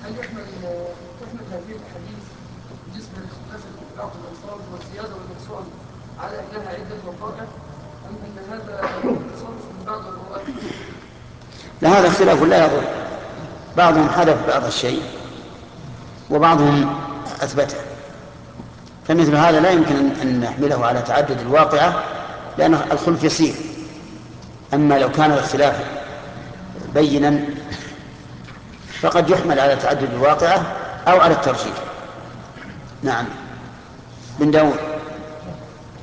هل تحمل هذه الأحاديث بالنسبة لاختلاف بعض الألفاظ والزيادة والنقصان على أنها عدة وقائع، أم أن هذا تصرف من بعض الرواة؟ لهذا اختلاف لا يضر، بعضهم حذف بعض الشيء وبعضهم أثبته، فمثل هذا لا يمكن أن نحمله على تعدد الواقعة لأن الخلف يسير. أما لو كان الاختلاف بينا فقد يحمل على تعدد الواقعة أو على الترجيح. نعم. بن داود.